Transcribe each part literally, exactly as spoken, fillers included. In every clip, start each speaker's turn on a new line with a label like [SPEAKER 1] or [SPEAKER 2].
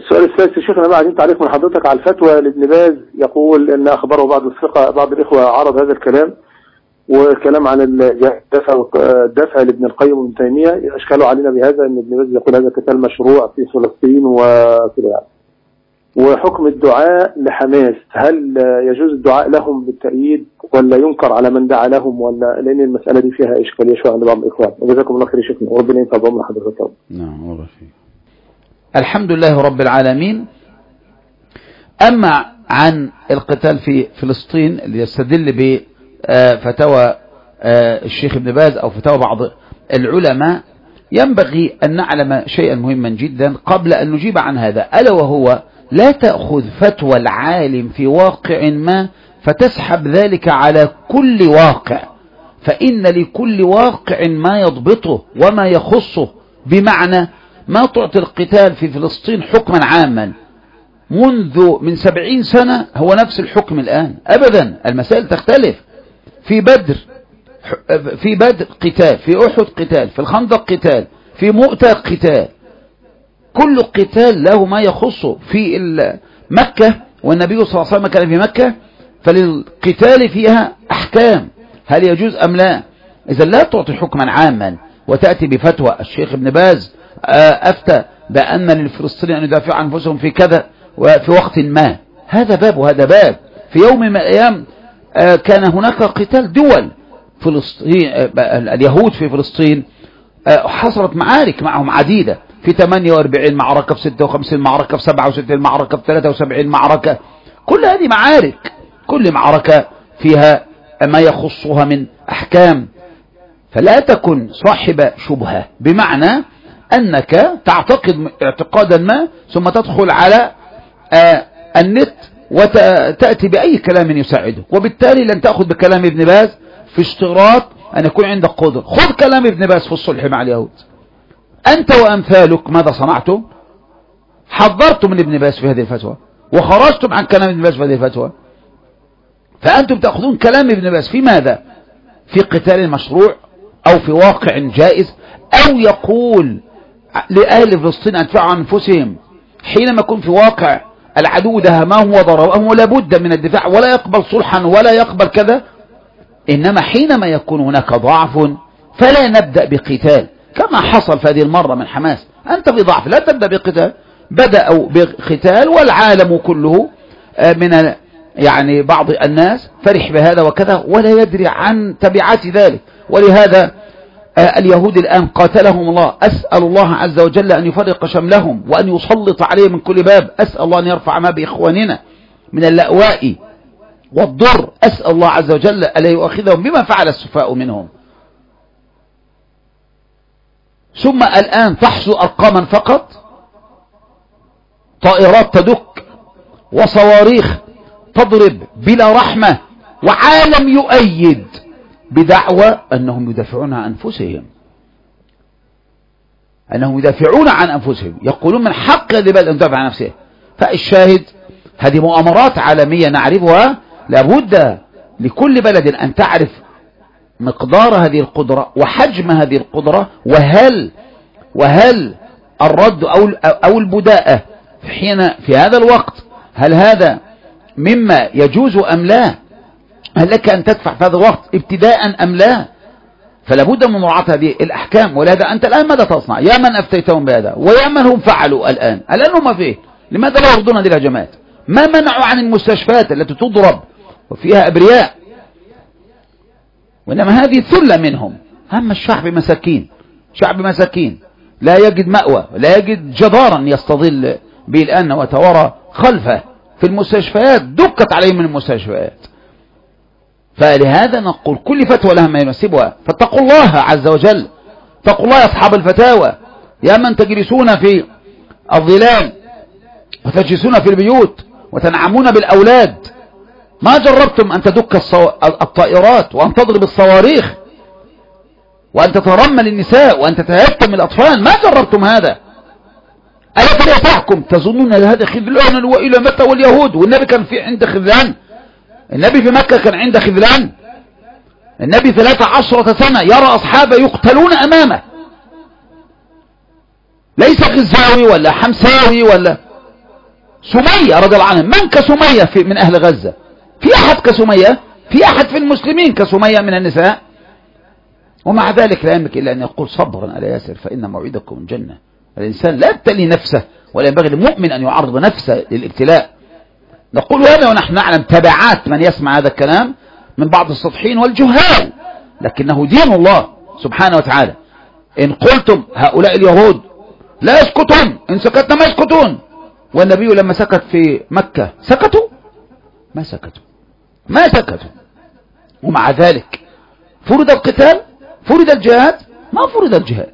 [SPEAKER 1] السؤال الثالث يا شيخنا بقى عايزين تعليق من حضرتك على الفتوى لابن باز، يقول ان اخبره بعض الثقة بعض الاخوة عرض هذا الكلام وكلام عن الدفع الدفع لابن القيم وابن تيمية، اشكالوا علينا بهذا ان ابن باز يقول هذا قتال مشروع في فلسطين وكذا يعني. وحكم الدعاء لحماس، هل يجوز الدعاء لهم بالتأييد ولا ينكر على من دعا لهم، ولا لان المسألة دي فيها اشكالية شوية عند بعض الاخوان. وجزاكم الله خير يا شيخنا وربنا ينفع بعمر حضرتك.
[SPEAKER 2] نعم والله فيه. الحمد لله رب العالمين. أما عن القتال في فلسطين اللي يستدل بفتاوى الشيخ ابن باز أو فتاوى بعض العلماء، ينبغي أن نعلم شيئا مهما جدا قبل أن نجيب عن هذا، ألا وهو لا تأخذ فتوى العالم في واقع ما فتسحب ذلك على كل واقع، فإن لكل واقع ما يضبطه وما يخصه. بمعنى ما تعطي القتال في فلسطين حكما عاما منذ من سبعين سنة هو نفس الحكم الآن أبدا، المسائل تختلف. في بدر في بدر قتال، في أحد قتال، في الخندق قتال، في مؤتة قتال، كل قتال له ما يخصه. في مكة والنبي صلى الله عليه وسلم كان في مكة، فللقتال فيها أحكام هل يجوز أم لا. إذا لا تعطي حكما عاما وتأتي بفتوى الشيخ ابن باز أفتى بأن للفلسطينيين أن يدافعوا عن أنفسهم في كذا وفي وقت ما، هذا باب وهذا باب. في يوم من الأيام كان هناك قتال دول فلسطين، اليهود في فلسطين حصلت معارك معهم عديدة، في ثمانية وأربعين معركة، في ستة وخمسين معركة، في سبعة وستين معركة، في ثلاثة وسبعين معركة، كل هذه معارك، كل معركة فيها ما يخصها من أحكام. فلا تكن صاحب شبهة، بمعنى أنك تعتقد اعتقادا ما ثم تدخل على آه النت وتأتي بأي كلام يساعده، وبالتالي لن تأخذ بكلام ابن باز في اشتراط أن يكون عندك قدر. خذ كلام ابن باز في الصلح مع اليهود. أنت وأمثالك ماذا صنعتم؟ حضرتم من ابن باز في هذه الفتوى وخرجتم عن كلام ابن باز في هذه الفتوى، فأنتم تأخذون كلام ابن باز في ماذا؟ في قتال مشروع أو في واقع جائز، أو يقول لأهل فلسطين أن تدافعوا عن أنفسهم حينما يكون في واقع العدو دهمهم وضربهم ولا بد من الدفاع ولا يقبل صلحا ولا يقبل كذا. إنما حينما يكون هناك ضعف فلا نبدأ بقتال كما حصل في هذه المرة من حماس. أنت في ضعف لا تبدأ بقتال، بدأوا بقتال والعالم كله من يعني بعض الناس فرح بهذا وكذا ولا يدري عن تبعات ذلك. ولهذا اليهود الآن قاتلهم الله، أسأل الله عز وجل أن يفرق شملهم وأن يسلط عليهم من كل باب. أسأل الله أن يرفع ما بإخواننا من اللأواء والضر، أسأل الله عز وجل ألا يؤاخذهم بما فعل السفهاء منهم. ثم الآن تحصل أرقاما فقط، طائرات تدك وصواريخ تضرب بلا رحمة، وعالم يؤيد بدعوى أنهم يدافعون عن أنفسهم، أنهم يدافعون عن أنفسهم، يقولون من حق هذه البلد أن تدافع عن نفسها. فالشاهد هذه مؤامرات عالمية نعرفها، لابد لكل بلد أن تعرف مقدار هذه القدرة وحجم هذه القدرة، وهل وهل الرد أو أو البداءة حين في هذا الوقت هل هذا مما يجوز أم لا؟ هل لك أن تدفع في هذا الوقت ابتداء أم لا؟ فلا بد من مراعاة هذه الأحكام. ولهذا أنت الآن ماذا تصنع؟ يا من أفتيتهم بهذا ويا من هم فعلوا الآن الآن هم فيه، لماذا لا يرضون هذه الهجمات؟ ما منعوا عن المستشفيات التي تضرب وفيها أبرياء؟ وإنما هذه ثلة منهم. هم الشعب مساكين، شعب مساكين لا يجد مأوى، لا يجد جدارا يستظل به الآن وتوارى خلفه في المستشفيات، دكت عليهم من المستشفيات. فلهذا نقول كل فتوى لها ما يناسبها، فاتقوا الله عز وجل، اتقوا الله يا أصحاب الفتاوى، يا من تجلسون في الظلال وتجلسون في البيوت وتنعمون بالأولاد، ما جربتم أن تدك الطائرات وأن تضرب الصواريخ وأن تترمل النساء وأن تتهتم الأطفال؟ ما جربتم هذا؟ ألا فليتحكم تظنون هذا خذلان وإلى متى واليهود؟ والنبي كان في عند خذلان؟ النبي في مكة كان عند خذلان؟ النبي ثلاثة عشرة سنة يرى أصحابه يقتلون أمامه، ليس غزاوي ولا حمساوي ولا سمية رضي الله عنها، من كسمية في من أهل غزة؟ في أحد كسمية؟ في أحد في المسلمين كسمية من النساء؟ ومع ذلك لا يملك إلا أن يقول صبرا على ياسر فإن موعدكم الجنة. الإنسان لا يبتلي نفسه، ولا ينبغي للمؤمن أن يعرض نفسه للابتلاء. نقول هذا ونحن نعلم تبعات من يسمع هذا الكلام من بعض السطحين والجهال، لكنه دين الله سبحانه وتعالى. إن قلتم هؤلاء اليهود لا يسكتون، إن سكتنا ما يسكتون، والنبي لما سكت في مكة سكتوا؟ ما سكتوا ما سكتوا. ومع ذلك فرض القتال، فرض الجهاد؟ ما فرض الجهاد.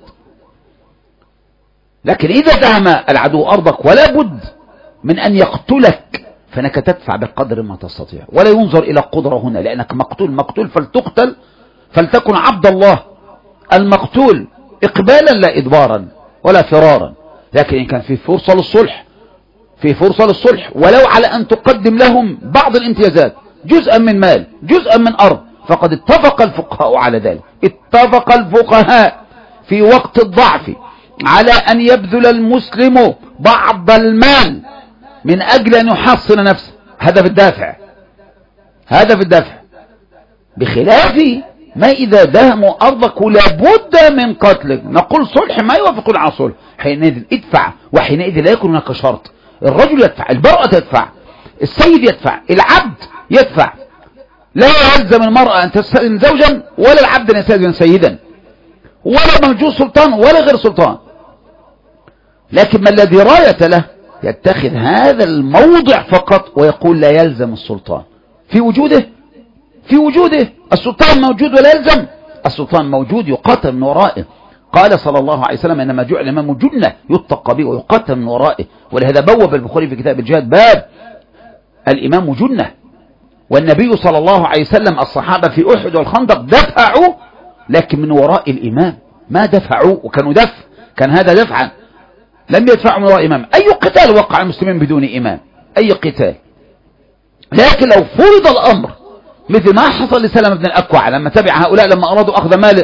[SPEAKER 2] لكن إذا دهم العدو أرضك ولا بد من أن يقتلك فإنك تدفع بقدر ما تستطيع، ولا ينظر إلى القدرة هنا، لأنك مقتول مقتول فلتقتل، فلتكن عبد الله المقتول إقبالا لا إدبارا ولا فرارا. لكن إن كان في فرصة للصلح، في فرصة للصلح ولو على أن تقدم لهم بعض الامتيازات، جزءا من مال جزءا من أرض، فقد اتفق الفقهاء على ذلك. اتفق الفقهاء في وقت الضعف على أن يبذل المسلم بعض المال من أجل أن يحصن نفسه، هذا في الدافع، هذا في الدافع، بخلاف ما إذا دهموا أرضك لابد من قتلك. نقول صلح ما يوافقون على صلح، حينئذ ادفع، وحينئذ لا يكون هناك شرط. الرجل يدفع، المرأة تدفع، السيد يدفع، العبد يدفع. لا يلزم المرأة أن تستأذن زوجا، ولا العبد أن يستأذن سيدا، ولا موجود سلطان ولا غير سلطان. لكن ما الذي راية له يتخذ هذا الموضع فقط ويقول لا يلزم السلطان في وجوده، في وجوده السلطان موجود ولا يلزم؟ السلطان موجود يقاتل من ورائه. قال صلى الله عليه وسلم إنما جعل الإمام جنة يتقى به ويقاتل من ورائه. ولهذا بوب البخاري في كتاب الجهاد باب الإمام جنة. والنبي صلى الله عليه وسلم الصحابة في أحد والخندق دفعوا، لكن من وراء الإمام، ما دفعوا وكانوا دفع، كان هذا دفعا، لم يدفعوا من وراء إمام. أي قتال وقع المسلمين بدون إمام؟ أي قتال؟ لكن لو فرض الأمر مثل ما حصل لسلمة بن الأكوع لما تبع هؤلاء، لما أرادوا أخذ مال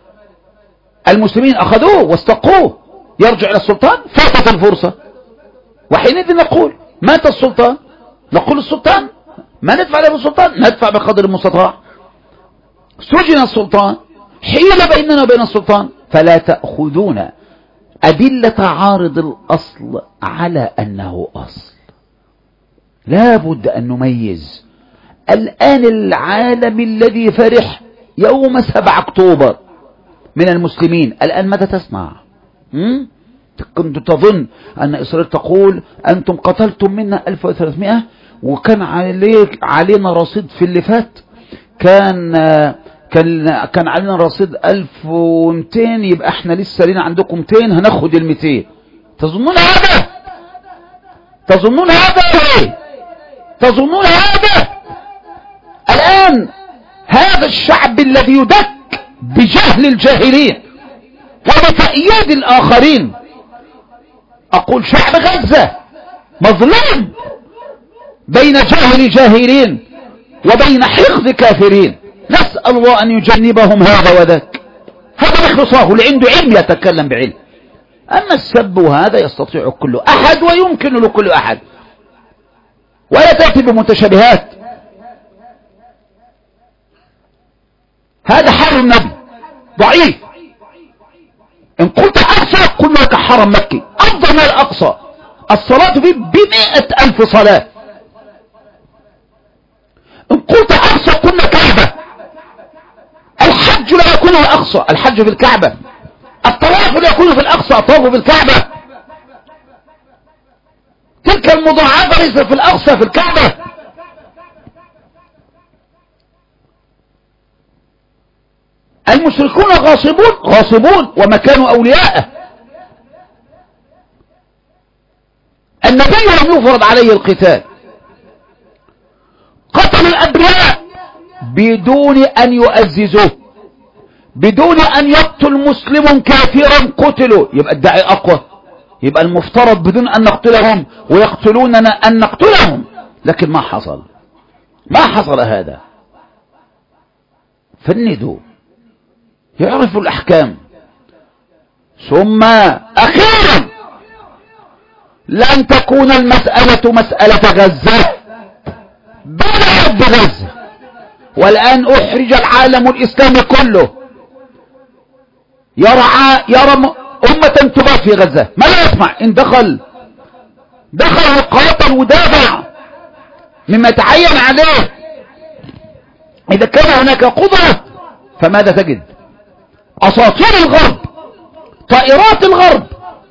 [SPEAKER 2] المسلمين أخذوه واستقوه، يرجع إلى السلطان، فاتت الفرصة. وحينئذ نقول مات السلطان، نقول السلطان ما ندفع له السلطان، ندفع بقدر المستطاع. سجن السلطان، حيل بيننا وبين السلطان، فلا تأخذون أدلة عارض الأصل على أنه أصل. لا بد أن نميز. الآن العالم الذي فرح يوم سبعة أكتوبر من المسلمين، الآن ماذا تسمع؟ م? كنت تظن أن إسرائيل تقول أنتم قتلتم منا ألف وثلاثمائة وكان عليك علينا رصيد في اللي فات، كان كان كان علينا رصيد ألف ومئتين، يبقى احنا لسه لنا عندكم مئتين، هناخد ال مئتين. تظنون هذا؟ تظنون هذا ايه؟ تظنون هذا؟ الآن هذا الشعب الذي يدك بجهل الجاهلين وبتأييد الآخرين، أقول شعب غزة مظلوم بين جاهل جاهلين وبين حقد كافرين. نسأل الله أن يجنبهم هذا وذاك. هذا مخلصاه اللي عنده علم يتكلم بعلم. أما السب هذا يستطيع كل أحد ويمكن لكل أحد، ولا تأتي بمتشابهات. هذا حال النبي ضعيف. إن قلت أقصى قلنا لك حرم مكي أفضل من الأقصى، الصلاة فيه بمئة ألف صلاة. إن قلت أقصى قلنا كعبة، الحج لا يكون في الأقصى، الحج في الكعبة. الطواف لا يكون في الأقصى، الطواف في الكعبة. تلك المضاعفة ليس في الأقصى، في الكعبة. المشركون غاصبون غاصبون وما كانوا أولياءه. النبي لم يفرض عليه القتال، قتل الأبرياء بدون أن يؤززوه، بدون أن يقتل مسلم كافرا قتلوا. يبقى الداعي أقوى، يبقى المفترض بدون أن نقتلهم ويقتلوننا أن نقتلهم. لكن ما حصل، ما حصل هذا. فندوا يعرفوا الأحكام. ثم أخيرا لن تكون المسألة مسألة غزة بلا رب غزة. والآن أحرج العالم الإسلامي كله يرى يرى أمة تبات في غزة، ما لا يسمع. إن دخل دخل وقاتل ودافع مما تعين عليه. إذا كان هناك قدرة فماذا تجد؟ أساطير الغرب، طائرات الغرب،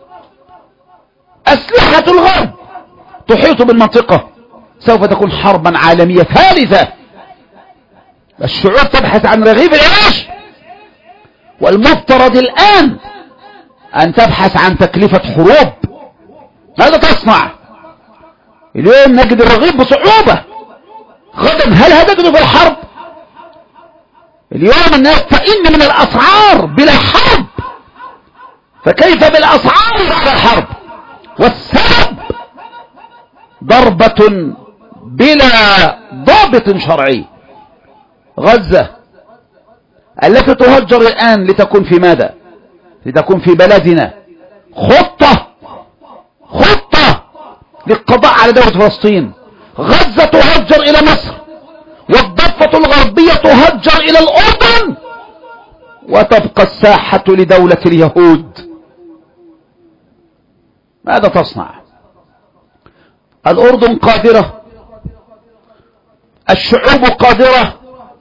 [SPEAKER 2] أسلحة الغرب تحيط بالمنطقة. سوف تكون حربا عالمية ثالثة. الشعوب تبحث عن رغيف العيش، والمفترض الآن أن تبحث عن تكلفة حروب. ماذا تصنع؟ اليوم نجد الرغيف بصعوبة، غدا هل هتجد في الحرب؟ اليوم الناس تئن من الأسعار بلا حرب، فكيف بالأسعار بعد الحرب؟ والسبب ضربة بلا ضابط شرعي. غزة التي تهجر الآن لتكون في ماذا؟ لتكون في بلدنا خطة خطة للقضاء على دولة فلسطين. غزة تهجر إلى مصر، والضفة الغربية تهجر إلى الأردن، وتبقى الساحة لدولة اليهود. ماذا تصنع؟ الأردن قادرة، الشعوب قادرة،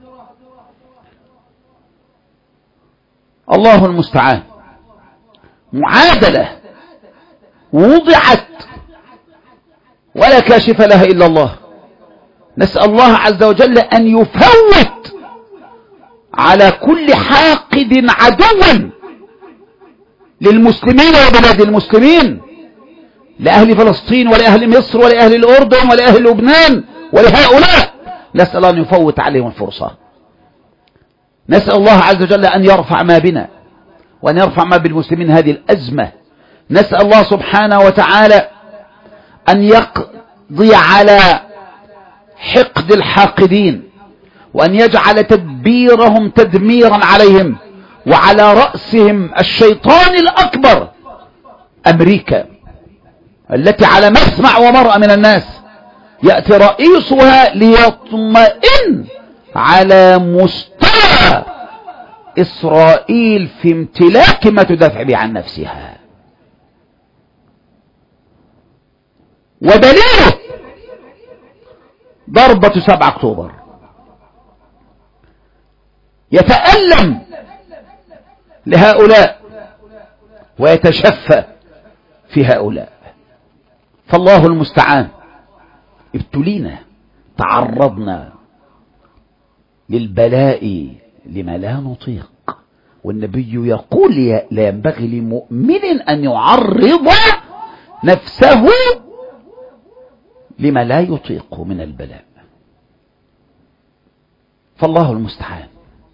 [SPEAKER 2] الله المستعان. معادلة وضعت ولا كاشف لها إلا الله. نسأل الله عز وجل أن يفوت على كل حاقد عدو للمسلمين وبلاد المسلمين، لأهل فلسطين ولأهل مصر ولأهل الأردن ولأهل لبنان ولهؤلاء. نسأل الله أن يفوت عليهم الفرصة. نسأل الله عز وجل أن يرفع ما بنا وأن يرفع ما بالمسلمين هذه الأزمة. نسأل الله سبحانه وتعالى أن يقضي على حقد الحاقدين، وأن يجعل تدبيرهم تدميرا عليهم، وعلى رأسهم الشيطان الأكبر أمريكا التي على مسمع ومرأى من الناس يأتي رئيسها ليطمئن على مستوى إسرائيل في امتلاك ما تدافع به عن نفسها. ودليله ضربة سبعة أكتوبر. يتألم لهؤلاء ويتشفى في هؤلاء. فالله المستعان. ابتلينا، تعرضنا للبلاء لما لا نطيق، والنبي يقول لا ينبغي لمؤمن أن يعرض نفسه لما لا يطيق من البلاء. فالله المستعان.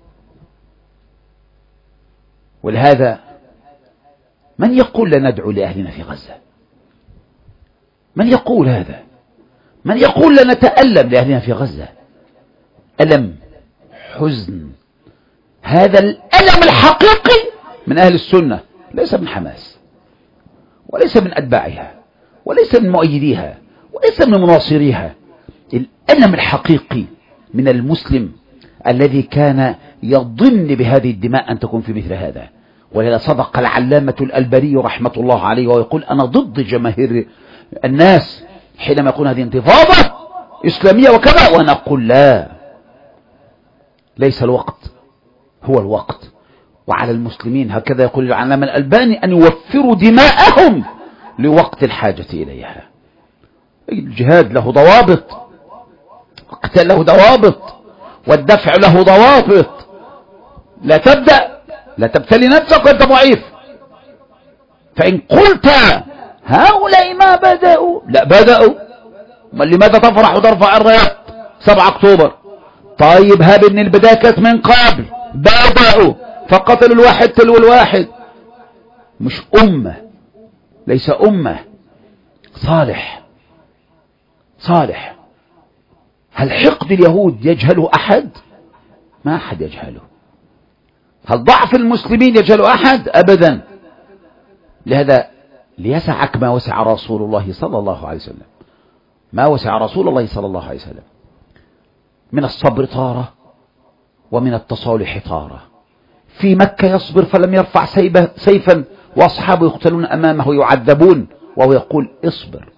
[SPEAKER 2] ولهذا من يقول لا ندعو لأهلنا في غزة؟ من يقول هذا؟ من يقول لا نتألم لأهلنا في غزة؟ ألم، حزن. هذا الألم الحقيقي من أهل السنة، ليس من حماس، وليس من أتباعها، وليس من مؤيديها، وليس من مناصريها. الألم الحقيقي من المسلم الذي كان يظن بهذه الدماء أن تكون في مثل هذا. ولذا صدق العلامة الألباني رحمة الله عليه ويقول أنا ضد جماهير الناس حينما يكون هذه انتفاضة إسلامية وكذا، ونقول لا، ليس الوقت، هو الوقت. وعلى المسلمين هكذا يقول العلامة الألباني أن يوفروا دماءهم لوقت الحاجة إليها. الجهاد له ضوابط، القتال له ضوابط، والدفع له ضوابط. لا تبدأ، لا تبتلي نفسك وانت ضعيف. فإن قلت هؤلاء ما بدأوا، لا بدأوا، لماذا تفرح وترفع الرايات سبعة أكتوبر؟ طيب هاب ان البداية كانت من قبل، بدأوا فقتلوا الواحد تلو الواحد. مش أمة، ليس أمة. صالح صالح. هل حقد اليهود يجهله أحد؟ ما أحد يجهله. هل ضعف المسلمين يجهله أحد؟ أبدا. لهذا ليسعك ما وسع رسول الله صلى الله عليه وسلم، ما وسع رسول الله صلى الله عليه وسلم من الصبر طارة ومن التصالح طارة. في مكة يصبر فلم يرفع سيفا وأصحابه يقتلون أمامه يعذبون وهو يقول اصبر،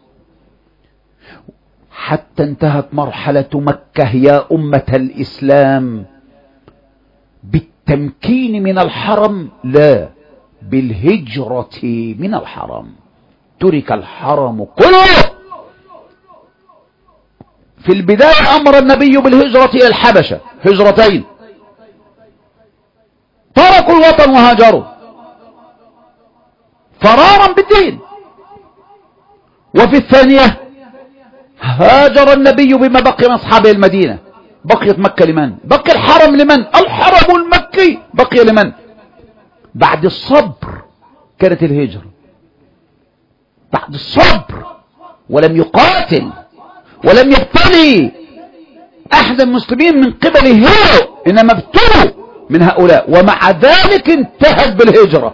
[SPEAKER 2] حتى انتهت مرحلة مكة يا أمة الإسلام بالتمكين من الحرم، لا بالهجرة من الحرم. ترك الحرم كله. في البداية أمر النبي بالهجرة إلى الحبشة، هجرتين، تركوا الوطن وهاجروا فرارا بالدين. وفي الثانية هاجر النبي بما بقي من أصحابه المدينة. بقيت مكة لمن؟ بقي الحرم لمن؟ الحرم المكي بقي لمن؟ بعد الصبر كانت الهجرة، بعد الصبر، ولم يقاتل ولم يبتلي أحد المسلمين من قبله هو، إنما ابتلوا من هؤلاء، ومع ذلك انتهت بالهجرة.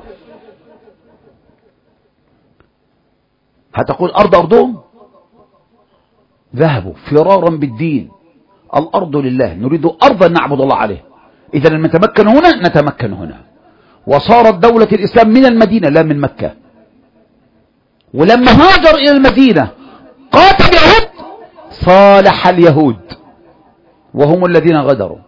[SPEAKER 2] هتقول أرض أرضهم؟ ذهبوا فرارا بالدين. الأرض لله، نريد أرضا نعبد الله عليه، إذا لما نتمكن هنا نتمكن هنا. وصارت دولة الإسلام من المدينة لا من مكة. ولما هاجر إلى المدينة قاتل يهود، صالح اليهود وهم الذين غدروا،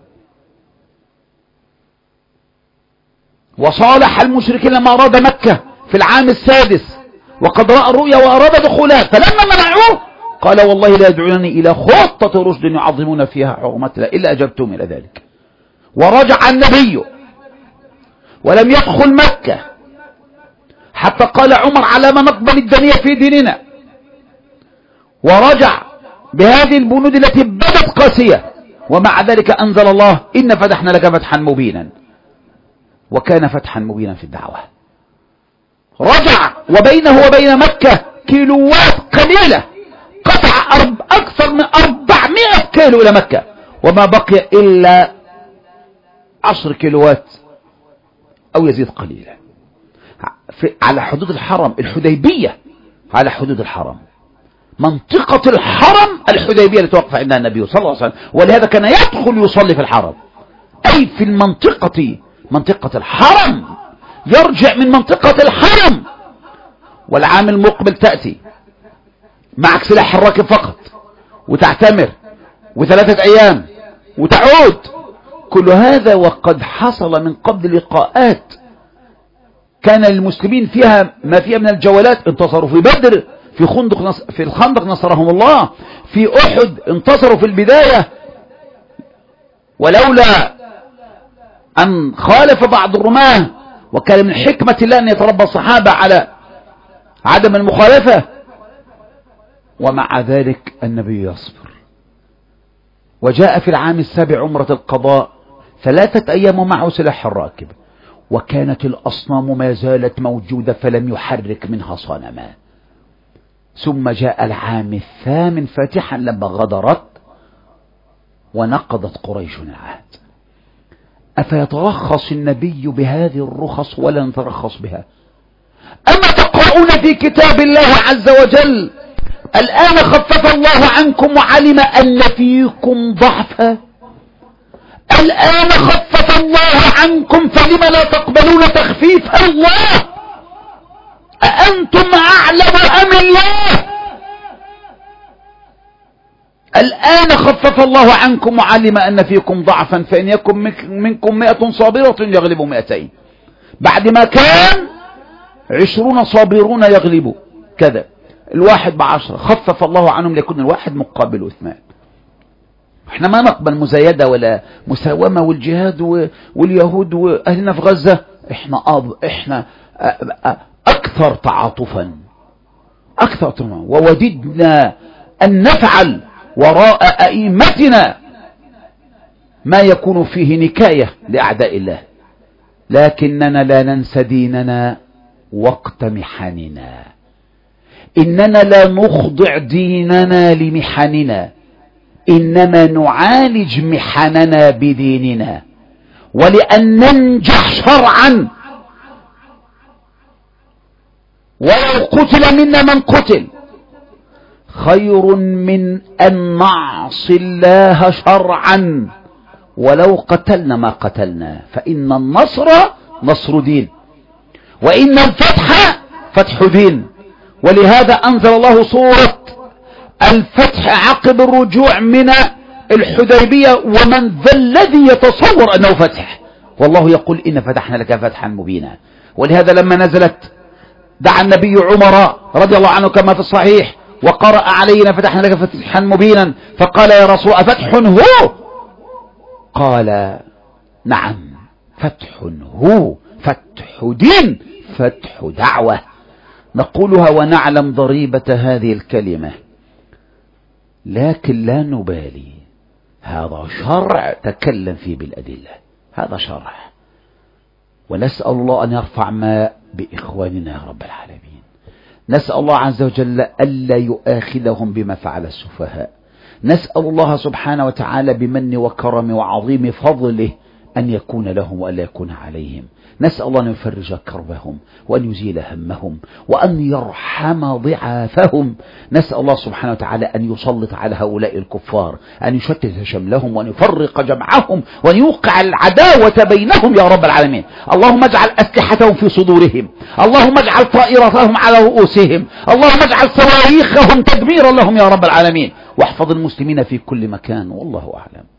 [SPEAKER 2] وصالح المشركين لما أراد مكة في العام السادس وقد رأى الرؤيا وأراد دخولها، فلما منعوه قال والله لا يدعونني إلى خطة رشد يعظمون فيها حرمتها إلا أجبتم إلى ذلك. ورجع النبي ولم يدخل مكة حتى قال عمر على ما نقبل الدنيا في ديننا، ورجع بهذه البنود التي بدت قاسية، ومع ذلك أنزل الله إن فتحنا لك فتحا مبينا، وكان فتحا مبينا في الدعوة. رجع وبينه وبين مكة كيلوات قليلة، قطع أرب أكثر من أربعمائة كيلو إلى مكة، وما بقي إلا عشر كيلوات أو يزيد قليلا على حدود الحرم. الحديبية على حدود الحرم، منطقة الحرم الحديبية اللي توقف عندها النبي صلى الله عليه وسلم، ولهذا كان يدخل يصلي في الحرم، أي في المنطقة، منطقة الحرم، يرجع من منطقة الحرم. والعام المقبل تأتي معك سلاح الراكب فقط وتعتمر وثلاثة أيام وتعود. كل هذا وقد حصل من قبل لقاءات كان للمسلمين فيها ما فيها من الجولات. انتصروا في بدر، في خندق نص... في الخندق نصرهم الله، في أحد انتصروا في البداية، ولولا أن خالف بعض الرماة وكان من حكمة الله أن يتربى الصحابة على عدم المخالفة، ومع ذلك النبي يصبر. وجاء في العام السابع عمرة القضاء ثلاثة أيام معه سلاح الراكب، وكانت الأصنام ما زالت موجودة فلم يحرك منها صنما. ثم جاء العام الثامن فاتحا لما غدرت ونقضت قريش العهد. أفيترخص النبي بهذه الرخص ولا نترخص بها؟ أما تقرؤون في كتاب الله عز وجل الآن خفف الله عنكم وعلم أن فيكم ضعفا، الآن خفف الله عنكم فلم لا تقبلون تخفيف الله؟ أأنتم أعلم أم الله؟ الآن خفف الله عنكم وعلم أن فيكم ضعفا فإن يكن منكم مئة صابرة يغلبوا مئتين. بعد ما كان عشرون صابرون يغلبوا كذا، الواحد بعشرة، خفف الله عنهم ليكون الواحد مقابل اثنان. احنا ما نقبل مزايدة ولا مساومة، والجهاد واليهود وأهلنا في غزة احنا أب احنا أكثر تعاطفا، أكثر تعاطفا، ووددنا أن نفعل وراء أئمتنا ما يكون فيه نكاية لأعداء الله، لكننا لا ننسى ديننا وقت محننا. إننا لا نخضع ديننا لمحننا، إنما نعالج محننا بديننا. ولأن ننجح شرعا ولو قتل منا من قتل خير من أن نعصي الله شرعا ولو قتلنا ما قتلنا، فإن النصر نصر دين، وإن الفتح فتح دين. ولهذا أنزل الله سورة الفتح عقب الرجوع من الحديبية: ومن ذا الذي يتصور أنه فتح، والله يقول إن فتحنا لك فتحا مبينا. ولهذا لما نزلت دعا النبي عمر رضي الله عنه كما في الصحيح وقرأ علينا فتحنا لك فتحا مبينا، فقال: يا رسول أفتح هو؟ قال: نعم، فتح هو، فتح دين، فتح دعوة. نقولها ونعلم ضريبة هذه الكلمة، لكن لا نبالي. هذا شرع تكلم فيه بالأدلة، هذا شرع، ونسأل الله أن يرفع ما بإخواننا يا رب العالمين. نسأل الله عز وجل ألا يؤاخذهم بما فعل السفهاء. نسأل الله سبحانه وتعالى بمن وكرم وعظيم فضله أن يكون لهم وألا يكون عليهم. نسأل الله أن يفرج كربهم وأن يزيل همهم وأن يرحم ضعافهم. نسأل الله سبحانه وتعالى أن يسلط على هؤلاء الكفار، أن يشتت شملهم وأن يفرق جمعهم وأن يوقع العداوة بينهم يا رب العالمين. اللهم اجعل أسلحتهم في صدورهم، اللهم اجعل طائرتهم على رؤوسهم، اللهم اجعل صواريخهم تدميرا لهم يا رب العالمين، واحفظ المسلمين في كل مكان، والله أعلم.